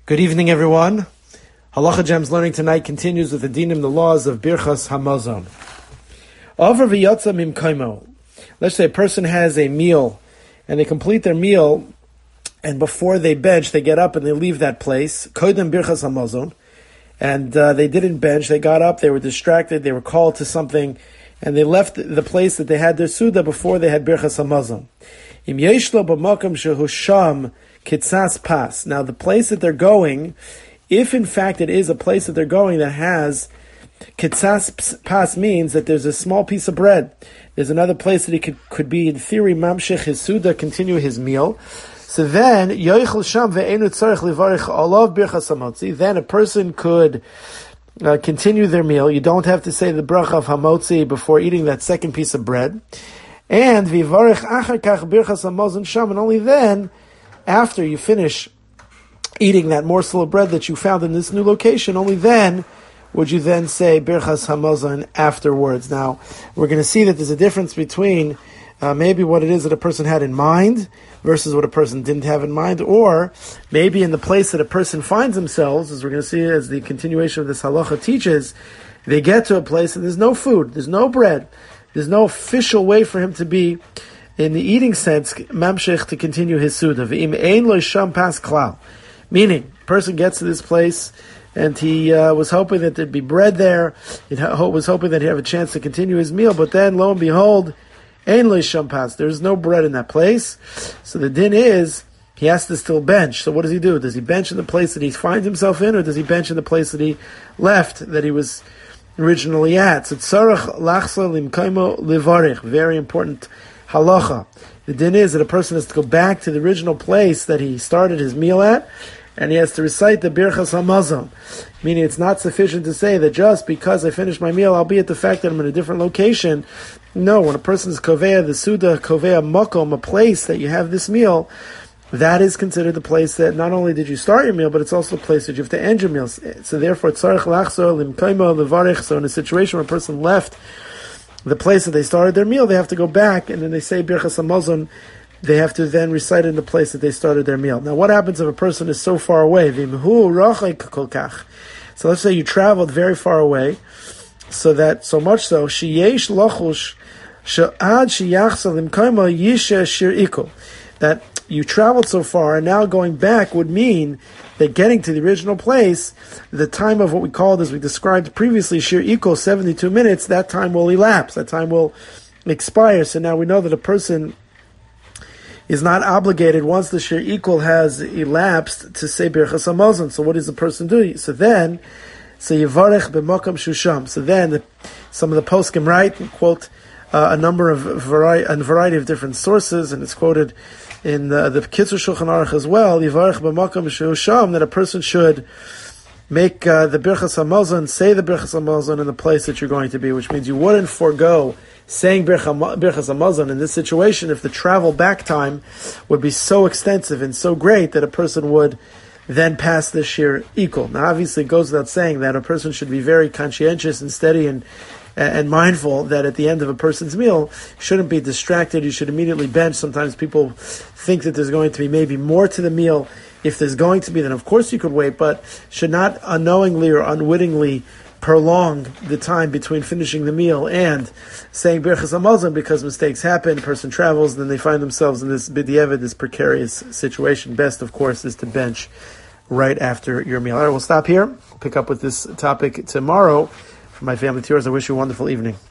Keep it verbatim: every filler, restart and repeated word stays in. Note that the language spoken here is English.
Good evening, everyone. Halacha Gems learning tonight continues with the dinim, the laws of Birchas Hamazon. Over v'yotza mimkoimo. Let's say a person has a meal, and they complete their meal, and before they bench, they get up and they leave that place. Kodim Birchas Hamazon, and uh, they didn't bench. They got up, they were distracted, they were called to something, and they left the place that they had their suda before they had Birchas Hamazon. Im yeshlo b'makom shehu sham kitzas pas. Now, the place that they're going, if in fact it is a place that they're going that has kitzas pas, means that there's a small piece of bread. There's another place that he could, could be, in theory, mamshech his suda, continue his meal. So then, yoichel sham ve'enu tzarech livarich olav birchas hamotzi. Then a person could uh, continue their meal. You don't have to say the bracha of hamotzi before eating that second piece of bread. And vivarich achar kach birchas hamazon sham, and only then, after you finish eating that morsel of bread that you found in this new location, only then would you then say Birchas Hamazon afterwards. Now, we're going to see that there's a difference between uh, maybe what it is that a person had in mind versus what a person didn't have in mind, or maybe in the place that a person finds themselves, as we're going to see as the continuation of this halacha teaches, they get to a place and there's no food, there's no bread, there's no official way for him to be, in the eating sense, mamshech, to continue his suda. V'im ein lo sham pas klal. Meaning, person gets to this place, and he uh, was hoping that there'd be bread there. He ho- was hoping that he'd have a chance to continue his meal, but then, lo and behold, ein lo sham pas. There's no bread in that place. So the din is, he has to still bench. So what does he do? Does he bench in the place that he finds himself in, or does he bench in the place that he left, that he was originally at? So tzarech lachsa limkaimo livarich. Very important halacha. The din is that a person has to go back to the original place that he started his meal at, and he has to recite the Birchas Hamazon. Meaning it's not sufficient to say that just because I finished my meal, albeit the fact that I'm in a different location. No, when a person is koveya, the suda, koveya makom, a place that you have this meal, that is considered the place that not only did you start your meal, but it's also a place that you have to end your meal. So therefore, tzarech lachzor limkaimo levarich. So in a situation where a person left the place that they started their meal, they have to go back, and then they say Birchas Hamazon, they have to then recite in the place that they started their meal. Now, what happens if a person is so far away? So let's say you traveled very far away, so that, so much so, sheyesh lochush she'ad sheyachsel limkaimo yisha shir iko, that you traveled so far, and now going back would mean that getting to the original place, the time of what we called, as we described previously, shir equals seventy-two minutes, that time will elapse, that time will expire. So now we know that a person is not obligated, once the shir equal has elapsed, to say Birchas Hamazon. So what does the person do? So then, so yivarech b'makom shusham. So then, the, some of the poskim write and quote uh, a number of variety, a variety of different sources, and it's quoted in the, the Kitzur Shulchan Aruch as well, Yivarech b'makom shehu sham, that a person should make uh, the Birchas Hamazon, say the Birchas Hamazon in the place that you're going to be, which means you wouldn't forego saying Birchas Hamazon in this situation if the travel back time would be so extensive and so great that a person would then pass the shir equal. Now obviously it goes without saying that a person should be very conscientious and steady and and mindful that at the end of a person's meal, shouldn't be distracted. You should immediately bench. Sometimes people think that there's going to be maybe more to the meal. If there's going to be, then of course you could wait, but should not unknowingly or unwittingly prolong the time between finishing the meal and saying Birchas Hamazon, because mistakes happen, person travels, and then they find themselves in this b'diavad, this precarious situation. Best, of course, is to bench right after your meal. All right, we'll stop here. Pick up with this topic tomorrow. For my family tours, I wish you a wonderful evening.